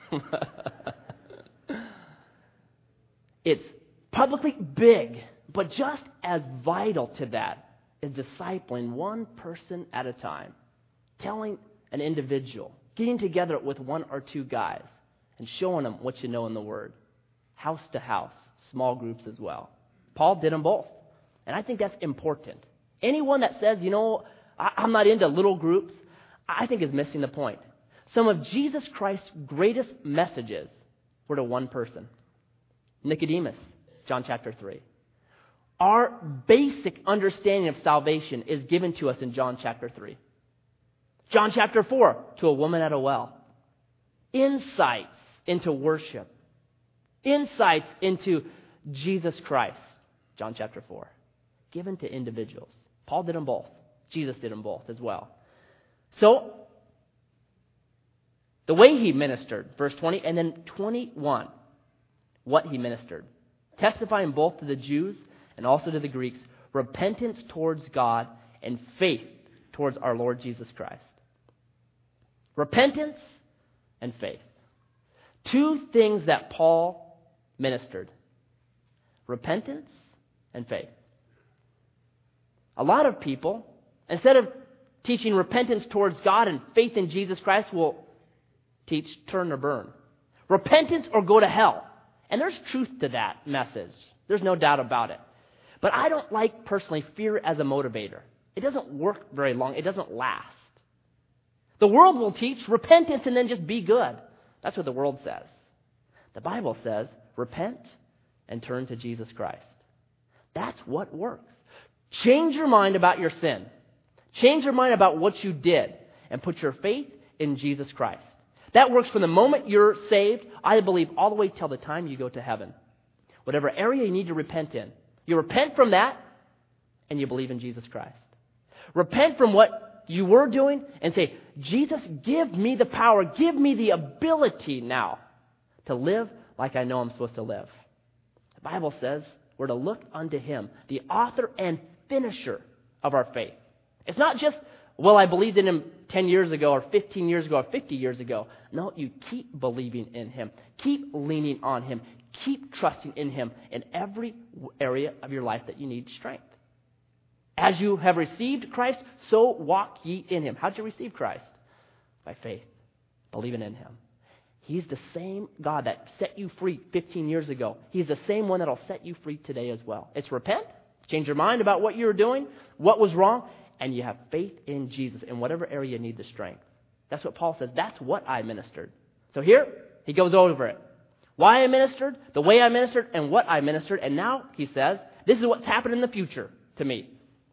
A: It's publicly big, but just as vital to that is discipling one person at a time, telling an individual, getting together with one or two guys, and showing them what you know in the Word. House to house, small groups as well. Paul did them both, and I think that's important. Anyone that says, you know, I- I'm not into little groups, I think is missing the point. Some of Jesus Christ's greatest messages were to one person. Nicodemus, John chapter three. Our basic understanding of salvation is given to us in John chapter three. John chapter four, to a woman at a well. Insights into worship. Insights into Jesus Christ. John chapter four. Given to individuals. Paul did them both. Jesus did them both as well. So, the way he ministered, verse twenty, and then twenty-one, what he ministered. Testifying both to the Jews and also to the Greeks, repentance towards God and faith towards our Lord Jesus Christ. Repentance and faith. Two things that Paul ministered. Repentance and faith. A lot of people, instead of teaching repentance towards God and faith in Jesus Christ, will teach turn or burn. Repentance or go to hell. And there's truth to that message. There's no doubt about it. But I don't like, personally, fear as a motivator. It doesn't work very long. It doesn't last. The world will teach repentance and then just be good. That's what the world says. The Bible says, repent and turn to Jesus Christ. That's what works. Change your mind about your sin. Change your mind about what you did and put your faith in Jesus Christ. That works from the moment you're saved, I believe, all the way till the time you go to heaven. Whatever area you need to repent in. You repent from that, and you believe in Jesus Christ. Repent from what you were doing and say, Jesus, give me the power, give me the ability now to live like I know I'm supposed to live. The Bible says we're to look unto Him, the author and finisher of our faith. It's not just, well, I believed in Him ten years ago or fifteen years ago or fifty years ago. No, you keep believing in Him. Keep leaning on Him. Keep trusting in Him in every area of your life that you need strength. As you have received Christ, so walk ye in Him. How did you receive Christ? By faith, believing in Him. He's the same God that set you free fifteen years ago. He's the same one that will set you free today as well. It's repent, change your mind about what you were doing, what was wrong, and you have faith in Jesus in whatever area you need the strength. That's what Paul says. That's what I ministered. So here, he goes over it. Why I ministered, the way I ministered, and what I ministered. And now, he says, this is what's happened in the future to me.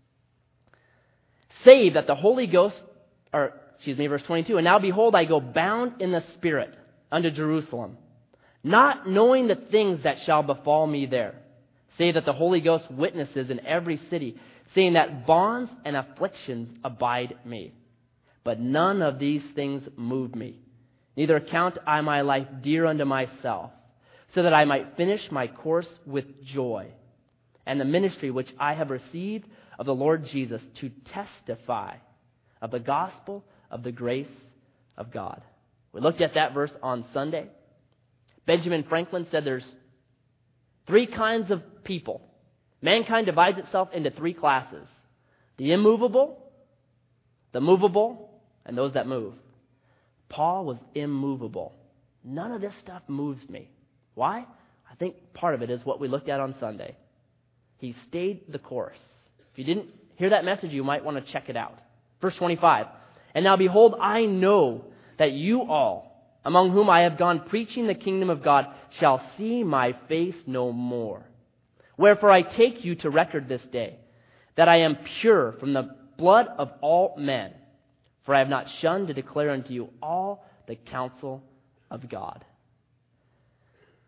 A: Save that the Holy Ghost, or excuse me, verse twenty-two, and now behold, I go bound in the Spirit unto Jerusalem, not knowing the things that shall befall me there. Save that the Holy Ghost witnesses in every city, saying that bonds and afflictions abide me. But none of these things move me. Neither count I my life dear unto myself, so that I might finish my course with joy, and the ministry which I have received of the Lord Jesus to testify of the gospel of the grace of God. We looked at that verse on Sunday. Benjamin Franklin said there's three kinds of people. Mankind divides itself into three classes. The immovable, the movable, and those that move. Paul was immovable. None of this stuff moves me. Why? I think part of it is what we looked at on Sunday. He stayed the course. If you didn't hear that message, you might want to check it out. Verse twenty-five. And now behold, I know that you all, among whom I have gone preaching the kingdom of God, shall see my face no more. Wherefore I take you to record this day, that I am pure from the blood of all men. For I have not shunned to declare unto you all the counsel of God.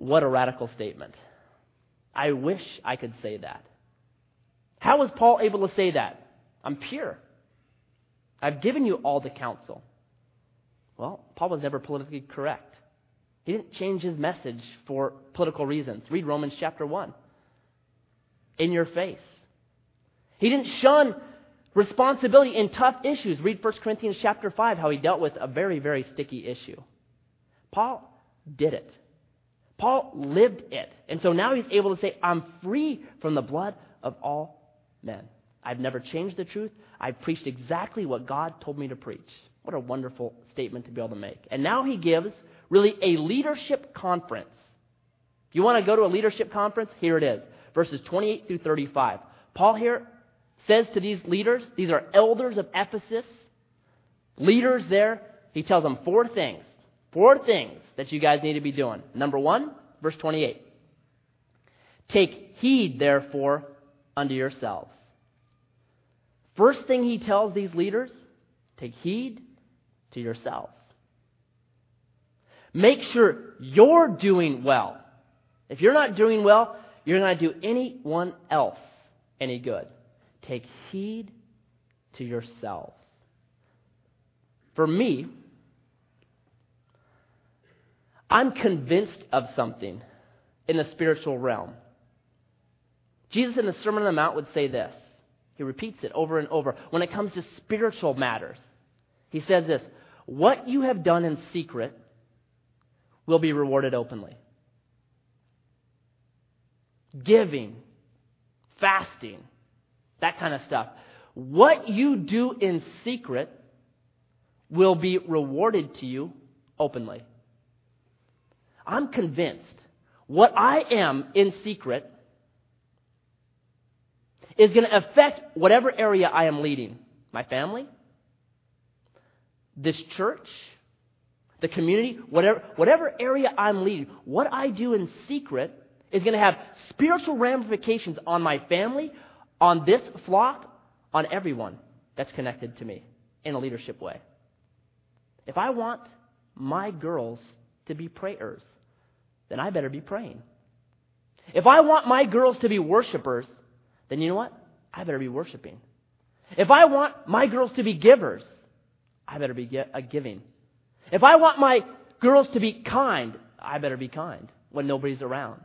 A: What a radical statement. I wish I could say that. How was Paul able to say that? I'm pure. I've given you all the counsel. Well, Paul was never politically correct. He didn't change his message for political reasons. Read Romans chapter one. In your face. He didn't shun responsibility in tough issues. Read First Corinthians chapter five, how he dealt with a very, very sticky issue. Paul did it. Paul lived it. And so now he's able to say, I'm free from the blood of all men. I've never changed the truth. I've preached exactly what God told me to preach. What a wonderful statement to be able to make. And now he gives really a leadership conference. You want to go to a leadership conference? Here it is. Verses twenty-eight through thirty-five. Paul here says to these leaders, these are elders of Ephesus, leaders there, he tells them four things. Four things that you guys need to be doing. Number one, verse twenty-eight. Take heed, therefore, unto yourselves. First thing he tells these leaders, take heed to yourselves. Make sure you're doing well. If you're not doing well, you're not going to do anyone else any good. Take heed to yourselves. For me, I'm convinced of something in the spiritual realm. Jesus in the Sermon on the Mount would say this. He repeats it over and over. When it comes to spiritual matters, he says this, what you have done in secret will be rewarded openly. Giving, fasting, that kind of stuff. What you do in secret will be rewarded to you openly. I'm convinced what I am in secret is going to affect whatever area I am leading. My family, this church, the community, whatever, whatever area I'm leading. What I do in secret is going to have spiritual ramifications on my family, on this flock, on everyone that's connected to me in a leadership way. If I want my girls to be prayers, then I better be praying. If I want my girls to be worshipers, then you know what? I better be worshiping. If I want my girls to be givers, I better be giving. If I want my girls to be kind, I better be kind when nobody's around.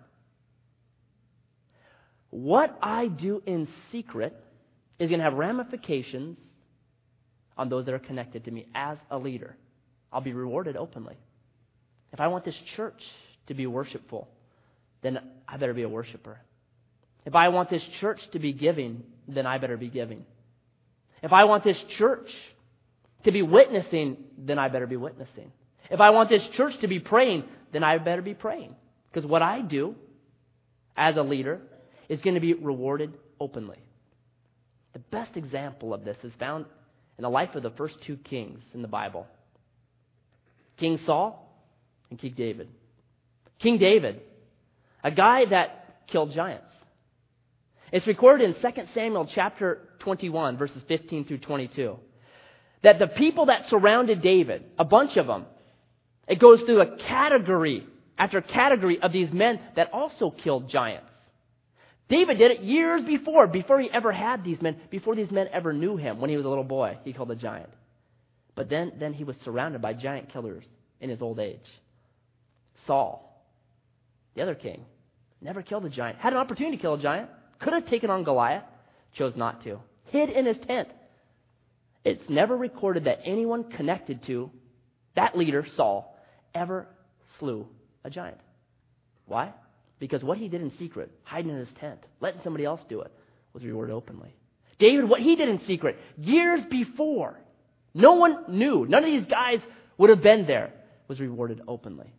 A: What I do in secret is going to have ramifications on those that are connected to me as a leader. I'll be rewarded openly. If I want this church to be worshipful, then I better be a worshiper. If I want this church to be giving, then I better be giving. If I want this church to be witnessing, then I better be witnessing. If I want this church to be praying, then I better be praying. Because what I do as a leader is going to be rewarded openly. The best example of this is found in the life of the first two kings in the Bible. King Saul and King David. King David, a guy that killed giants. It's recorded in Second Samuel chapter twenty-one, verses fifteen through twenty-two, that the people that surrounded David, a bunch of them, it goes through a category after category of these men that also killed giants. David did it years before, before he ever had these men, before these men ever knew him. When he was a little boy, he killed a giant. But then, then he was surrounded by giant killers in his old age. Saul, the other king, never killed a giant. Had an opportunity to kill a giant. Could have taken on Goliath. Chose not to. Hid in his tent. It's never recorded that anyone connected to that leader, Saul, ever slew a giant. Why? Because what he did in secret, hiding in his tent, letting somebody else do it, was rewarded openly. David, what he did in secret, years before, no one knew, none of these guys would have been there, was rewarded openly.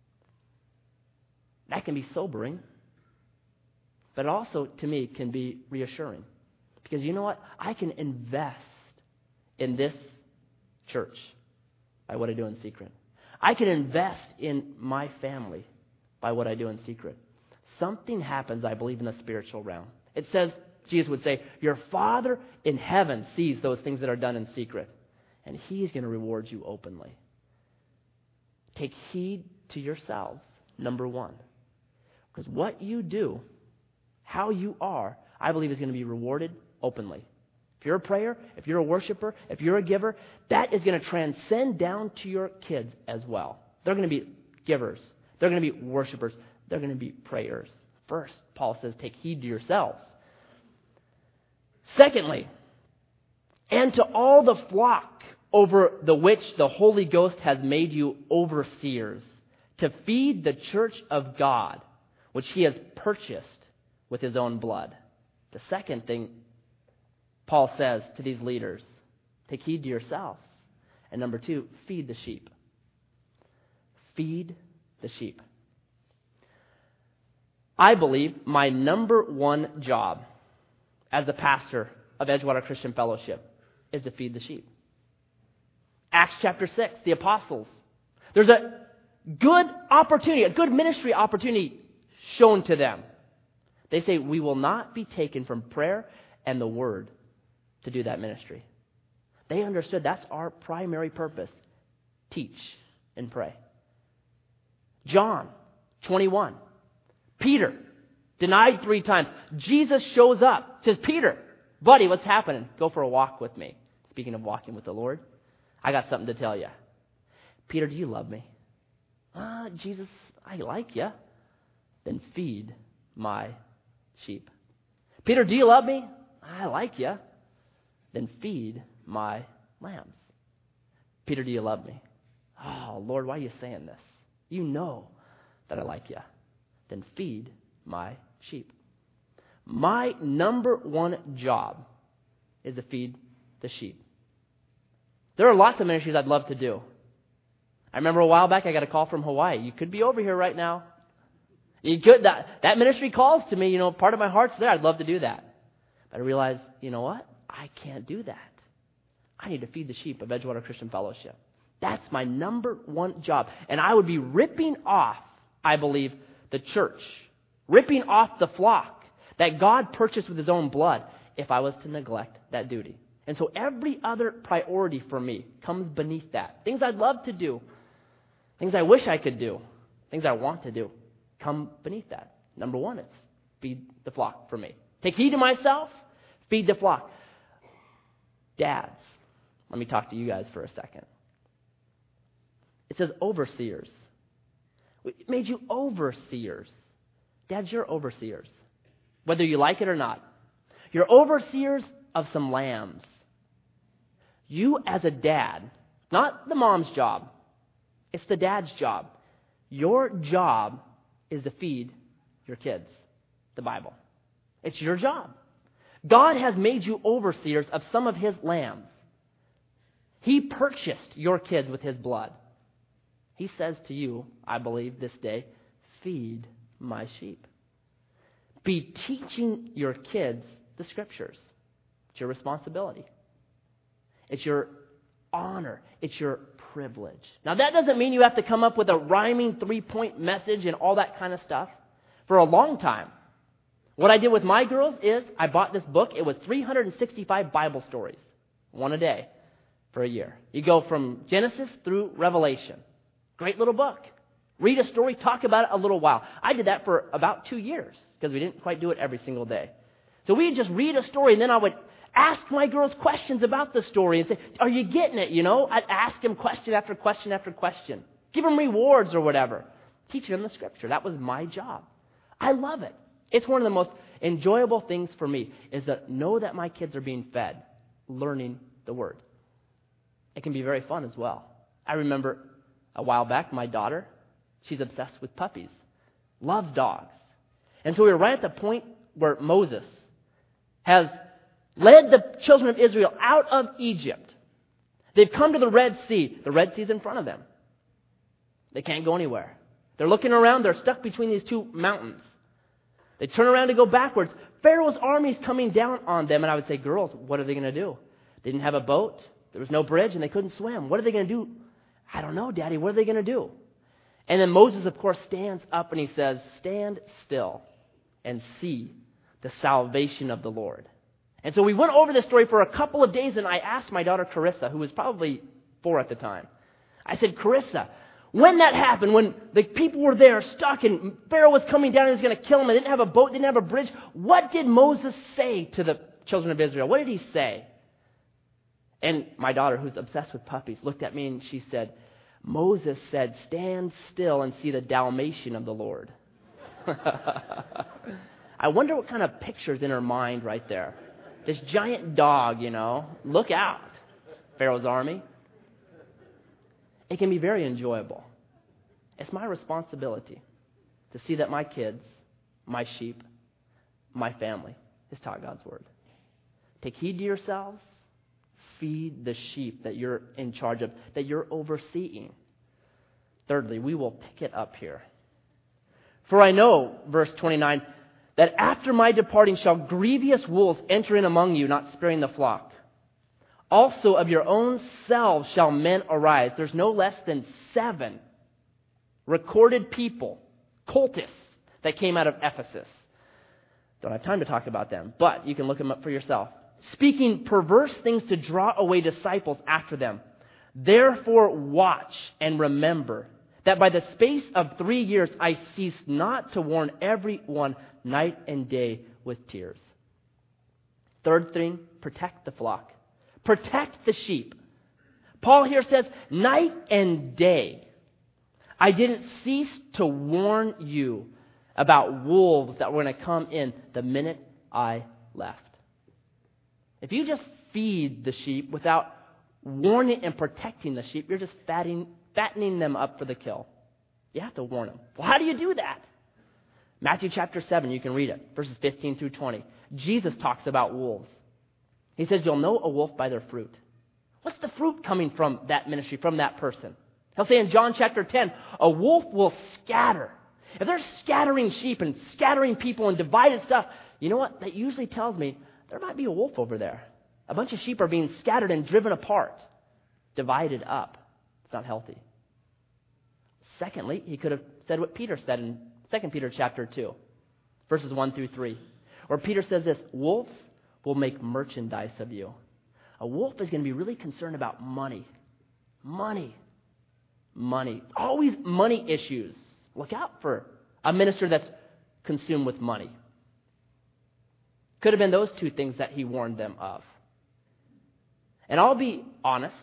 A: That can be sobering, but it also, to me, can be reassuring. Because you know what? I can invest in this church by what I do in secret. I can invest in my family by what I do in secret. Something happens, I believe, in the spiritual realm. It says, Jesus would say, your Father in heaven sees those things that are done in secret, and He's going to reward you openly. Take heed to yourselves, number one. Because what you do, how you are, I believe is going to be rewarded openly. If you're a prayer, if you're a worshiper, if you're a giver, that is going to transcend down to your kids as well. They're going to be givers. They're going to be worshipers. They're going to be prayers. First, Paul says, take heed to yourselves. Secondly, and to all the flock over the which the Holy Ghost has made you overseers, to feed the church of God, which he has purchased with his own blood. The second thing Paul says to these leaders, take heed to yourselves. And number two, feed the sheep. Feed the sheep. I believe my number one job as the pastor of Edgewater Christian Fellowship is to feed the sheep. Acts chapter six, the apostles. There's a good opportunity, a good ministry opportunity shown to them. They say, we will not be taken from prayer and the word to do that ministry. They understood that's our primary purpose. Teach and pray. John twenty-one. Peter denied three times. Jesus shows up, says, Peter, buddy, what's happening? Go for a walk with me. Speaking of walking with the Lord, I got something to tell you. Peter, do you love me? Ah, uh, Jesus, I like you. Then feed my sheep. Peter, do you love me? I like you. Then feed my lambs. Peter, do you love me? Oh, Lord, why are you saying this? You know that I like you. Then feed my sheep. My number one job is to feed the sheep. There are lots of ministries I'd love to do. I remember a while back I got a call from Hawaii. You could be over here right now. You could. That, that ministry calls to me. You know, part of my heart's there. I'd love to do that. But I realized, you know what? I can't do that. I need to feed the sheep of Edgewater Christian Fellowship. That's my number one job. And I would be ripping off, I believe, the church, ripping off the flock that God purchased with his own blood if I was to neglect that duty. And so every other priority for me comes beneath that. Things I'd love to do, things I wish I could do, things I want to do, come beneath that. Number one, it's feed the flock for me. Take heed to myself, feed the flock. Dads, let me talk to you guys for a second. It says overseers. It made you overseers. Dads, you're overseers. Whether you like it or not. You're overseers of some lambs. You as a dad, not the mom's job. It's the dad's job. Your job is to feed your kids the Bible. It's your job. God has made you overseers of some of his lambs. He purchased your kids with his blood. He says to you, I believe this day, feed my sheep. Be teaching your kids the scriptures. It's your responsibility. It's your honor. It's your privilege. Now, that doesn't mean you have to come up with a rhyming three-point message and all that kind of stuff. For a long time, what I did with my girls is I bought this book. It was three hundred sixty-five Bible stories, one a day for a year. You go from Genesis through Revelation. Great little book. Read a story, talk about it a little while. I did that for about two years because we didn't quite do it every single day. So we would just read a story, and then I would ask my girls questions about the story and say, are you getting it, you know? I'd ask them question after question after question. Give them rewards or whatever. Teach them the scripture. That was my job. I love it. It's one of the most enjoyable things for me is to know that my kids are being fed, learning the word. It can be very fun as well. I remember a while back, my daughter, she's obsessed with puppies, loves dogs. And so we were right at the point where Moses has led the children of Israel out of Egypt. They've come to the Red Sea. The Red Sea's in front of them. They can't go anywhere. They're looking around. They're stuck between these two mountains. They turn around to go backwards. Pharaoh's army is coming down on them. And I would say, girls, what are they going to do? They didn't have a boat. There was no bridge, and they couldn't swim. What are they going to do? I don't know, Daddy. What are they going to do? And then Moses, of course, stands up and he says, stand still and see the salvation of the Lord. And so we went over this story for a couple of days, and I asked my daughter Carissa, who was probably four at the time. I said, Carissa, When that happened, when the people were there stuck and Pharaoh was coming down and he was going to kill them, and they didn't have a boat, didn't have a bridge, what did Moses say to the children of Israel? What did he say? And my daughter, who's obsessed with puppies, looked at me and she said, Moses said, stand still and see the Dalmatian of the Lord. I wonder what kind of picture's in her mind right there. This giant dog, you know, look out, Pharaoh's army. It can be very enjoyable. It's my responsibility to see that my kids, my sheep, my family is taught God's word. Take heed to yourselves. Feed the sheep that you're in charge of, that you're overseeing. Thirdly, we will pick it up here. For I know, verse twenty-nine, that after my departing shall grievous wolves enter in among you, not sparing the flock. Also of your own selves shall men arise. There's no less than seven recorded people, cultists, that came out of Ephesus. Don't have time to talk about them, but you can look them up for yourself. Speaking perverse things to draw away disciples after them. Therefore watch and remember that by the space of three years I ceased not to warn everyone night and day with tears. Third thing, protect the flock. Protect the sheep. Paul here says, night and day, I didn't cease to warn you about wolves that were going to come in the minute I left. If you just feed the sheep without warning and protecting the sheep, you're just fattening, fattening them up for the kill. You have to warn them. Well, how do you do that? Matthew chapter seven, you can read it, verses fifteen through twenty. Jesus talks about wolves. He says, you'll know a wolf by their fruit. What's the fruit coming from that ministry, from that person? He'll say in John chapter ten, a wolf will scatter. If they're scattering sheep and scattering people and divided stuff, you know what? That usually tells me there might be a wolf over there. A bunch of sheep are being scattered and driven apart, divided up. It's not healthy. Secondly, he could have said what Peter said in Second Peter chapter two, verses one through three, where Peter says this, wolves will make merchandise of you. A wolf is going to be really concerned about money. Money. Money. Always money issues. Look out for a minister that's consumed with money. Could have been those two things that he warned them of. And I'll be honest,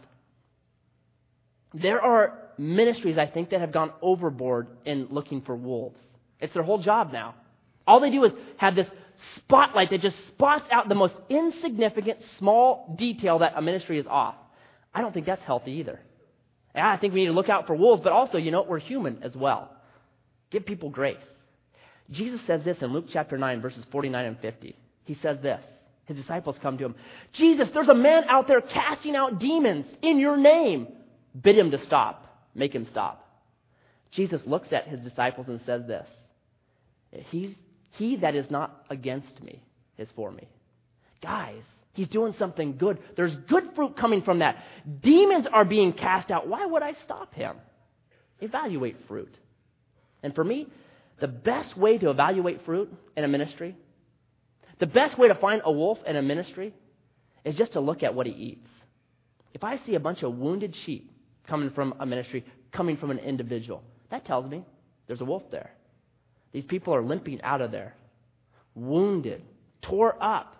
A: there are ministries, I think, that have gone overboard in looking for wolves. It's their whole job now. All they do is have this spotlight that just spots out the most insignificant, small detail that a ministry is off. I don't think that's healthy either. And I think we need to look out for wolves, but also, you know, we're human as well. Give people grace. Jesus says this in Luke chapter nine, verses forty-nine and fifty. He says this. His disciples come to him. Jesus, there's a man out there casting out demons in your name. Bid him to stop. Make him stop. Jesus looks at his disciples and says this. He's, he that is not against me is for me. Guys, he's doing something good. There's good fruit coming from that. Demons are being cast out. Why would I stop him? Evaluate fruit. And for me, the best way to evaluate fruit in a ministry, the best way to find a wolf in a ministry is just to look at what he eats. If I see a bunch of wounded sheep coming from a ministry, coming from an individual, that tells me there's a wolf there. These people are limping out of there, wounded, tore up.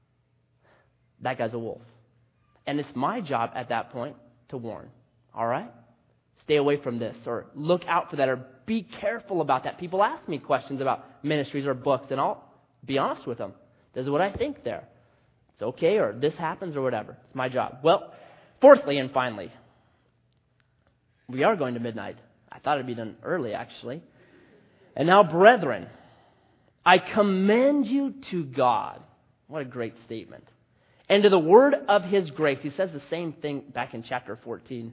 A: That guy's a wolf. And it's my job at that point to warn. All right? Stay away from this, or look out for that, or be careful about that. People ask me questions about ministries or books, and I'll be honest with them. This is what I think there. It's okay, or this happens, or whatever. It's my job. Well, fourthly and finally, we are going to midnight. I thought it'd be done early, actually. And now, brethren, I commend you to God. What a great statement. And to the word of his grace. He says the same thing back in chapter fourteen.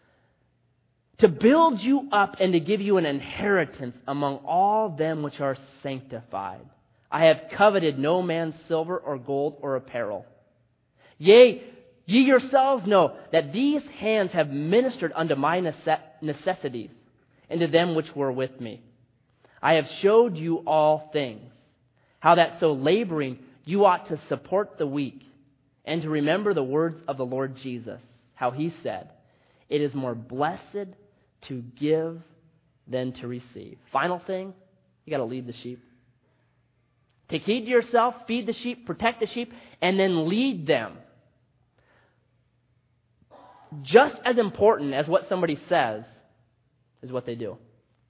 A: To build you up and to give you an inheritance among all them which are sanctified. I have coveted no man's silver or gold or apparel. Yea, ye yourselves know that these hands have ministered unto my necessities, and to them which were with me. I have showed you all things, how that so laboring you ought to support the weak, and to remember the words of the Lord Jesus, how he said, it is more blessed to give than to receive. Final thing, you got to lead the sheep. Take heed to yourself, feed the sheep, protect the sheep, and then lead them. Just as important as what somebody says is what they do.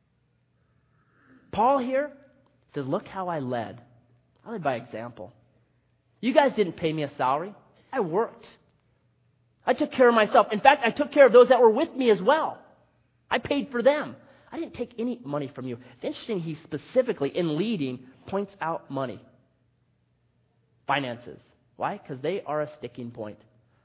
A: Paul here says, look how I led. I led by example. You guys didn't pay me a salary. I worked. I took care of myself. In fact, I took care of those that were with me as well. I paid for them. I didn't take any money from you. It's interesting he specifically, in leading, points out money. Finances. Why? Because they are a sticking point.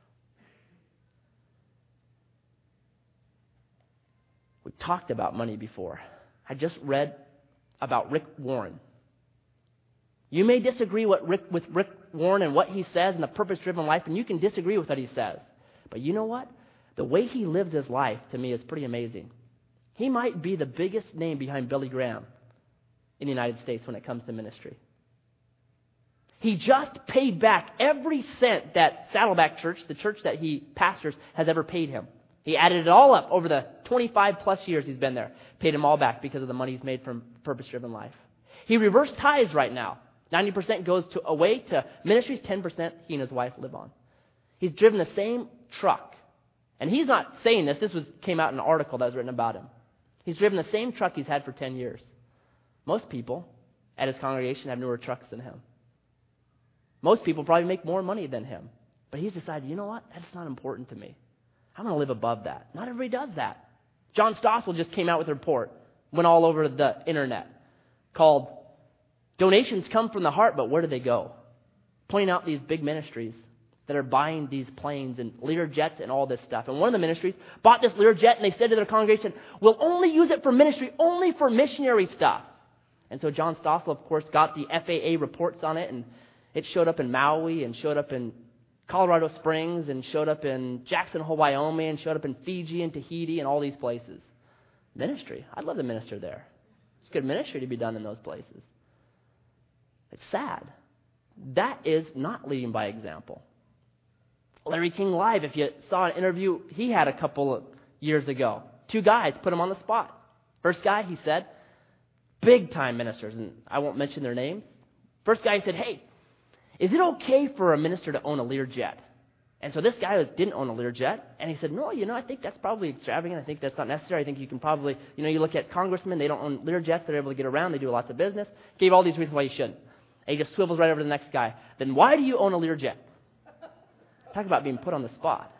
A: We talked about money before. I just read about Rick Warren. You may disagree what Rick, with Rick Warren and what he says and the purpose-driven life, and you can disagree with what he says. But you know what? The way he lives his life, to me, is pretty amazing. He might be the biggest name behind Billy Graham in the United States when it comes to ministry. He just paid back every cent that Saddleback Church, the church that he pastors, has ever paid him. He added it all up over the twenty-five plus years he's been there. Paid him all back because of the money he's made from purpose-driven life. He reversed tithes right now. ninety percent goes to away to ministries, ten percent he and his wife live on. He's driven the same truck. And he's not saying this. This was came out in an article that was written about him. He's driven the same truck he's had for ten years. Most people at his congregation have newer trucks than him. Most people probably make more money than him. But he's decided, you know what? That's not important to me. I'm going to live above that. Not everybody does that. John Stossel just came out with a report, went all over the internet, called Donations Come from the Heart, but where do they go? Pointing out these big ministries that are buying these planes and Lear jets and all this stuff. And one of the ministries bought this Lear jet, and they said to their congregation, we'll only use it for ministry, only for missionary stuff. And so John Stossel, of course, got the F A A reports on it, and it showed up in Maui and showed up in Colorado Springs and showed up in Jackson Hole, Wyoming, and showed up in Fiji and Tahiti and all these places. Ministry. I'd love to minister there. It's good ministry to be done in those places. It's sad. That is not leading by example. Larry King Live, if you saw an interview he had a couple of years ago, two guys put him on the spot. First guy, he said, big time ministers, and I won't mention their names. First guy, he said, hey, is it okay for a minister to own a Lear jet? And so this guy didn't own a Lear jet, and he said, no, you know, I think that's probably extravagant. I think that's not necessary. I think you can probably, you know, you look at congressmen, they don't own Lear jets. They're able to get around. They do lots of business. Gave all these reasons why you shouldn't. And he just swivels right over to the next guy. Then why do you own a Lear jet? Talk about being put on the spot.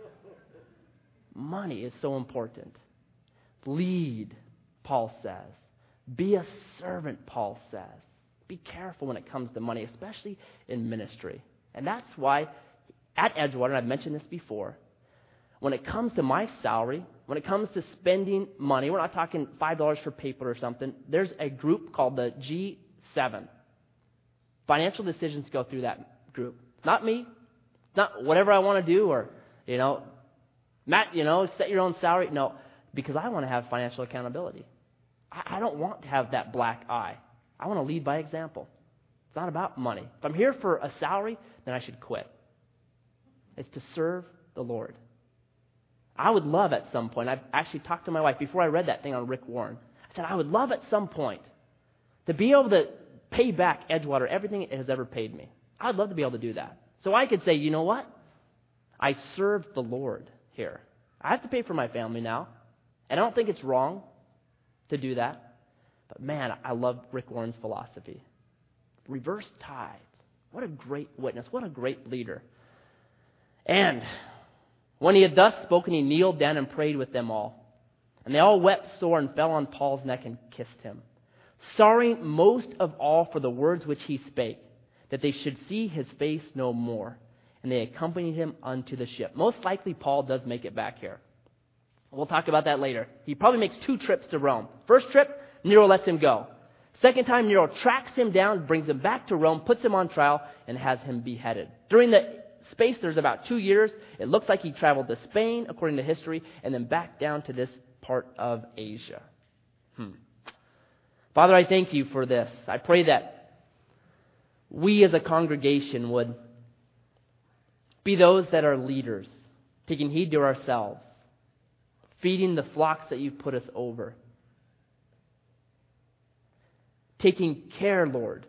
A: Money is so important. Lead, Paul says. Be a servant, Paul says. Be careful when it comes to money, especially in ministry. And that's why at Edgewater, and I've mentioned this before, when it comes to my salary, when it comes to spending money, we're not talking five dollars for paper or something. There's a group called the G seven. Financial decisions go through that group. Not me. Not whatever I want to do or, you know, Matt, you know, set your own salary. No, because I want to have financial accountability. I, I don't want to have that black eye. I want to lead by example. It's not about money. If I'm here for a salary, then I should quit. It's to serve the Lord. I would love at some point, I've actually talked to my wife before I read that thing on Rick Warren. I said, I would love at some point to be able to pay back Edgewater everything it has ever paid me. I'd love to be able to do that. So I could say, you know what? I served the Lord here. I have to pay for my family now. And I don't think it's wrong to do that. But man, I love Rick Warren's philosophy. Reverse tithes. What a great witness. What a great leader. And when he had thus spoken, he kneeled down and prayed with them all. And they all wept sore and fell on Paul's neck and kissed him, sorrowing most of all for the words which he spake, that they should see his face no more. And they accompanied him unto the ship. Most likely Paul does make it back here. We'll talk about that later. He probably makes two trips to Rome. First trip, Nero lets him go. Second time, Nero tracks him down, brings him back to Rome, puts him on trial, and has him beheaded. During the space, there's about two years. It looks like he traveled to Spain, according to history, and then back down to this part of Asia. Hmm. Father, I thank you for this. I pray that we as a congregation would be those that are leaders, taking heed to ourselves, feeding the flocks that you've put us over. Taking care, Lord,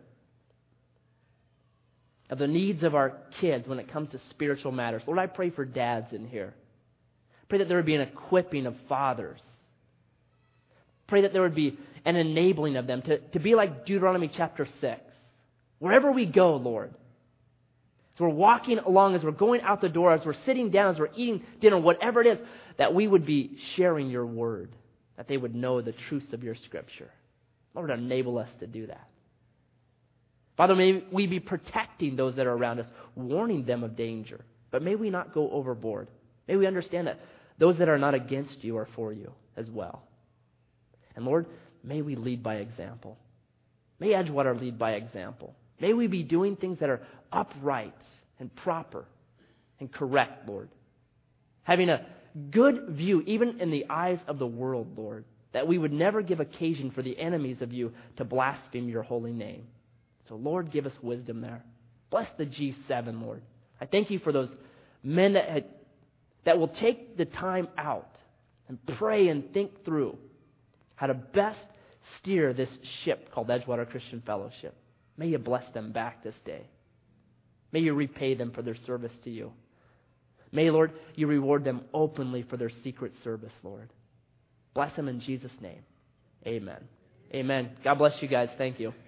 A: of the needs of our kids when it comes to spiritual matters. Lord, I pray for dads in here. Pray that there would be an equipping of fathers. Pray that there would be an enabling of them to, to be like Deuteronomy chapter six. Wherever we go, Lord, as we're walking along, as we're going out the door, as we're sitting down, as we're eating dinner, whatever it is, that we would be sharing your word, that they would know the truths of your scripture. Lord, enable us to do that. Father, may we be protecting those that are around us, warning them of danger. But may we not go overboard. May we understand that those that are not against you are for you as well. And Lord, may we lead by example. May Edgewater lead by example. May we be doing things that are upright and proper and correct, Lord. Having a good view, even in the eyes of the world, Lord, that we would never give occasion for the enemies of you to blaspheme your holy name. So, Lord, give us wisdom there. Bless the G seven, Lord. I thank you for those men that had, that will take the time out and pray and think through how to best steer this ship called Edgewater Christian Fellowship. May you bless them back this day. May you repay them for their service to you. May, Lord, you reward them openly for their secret service, Lord. Bless them in Jesus' name. Amen. Amen. God bless you guys. Thank you.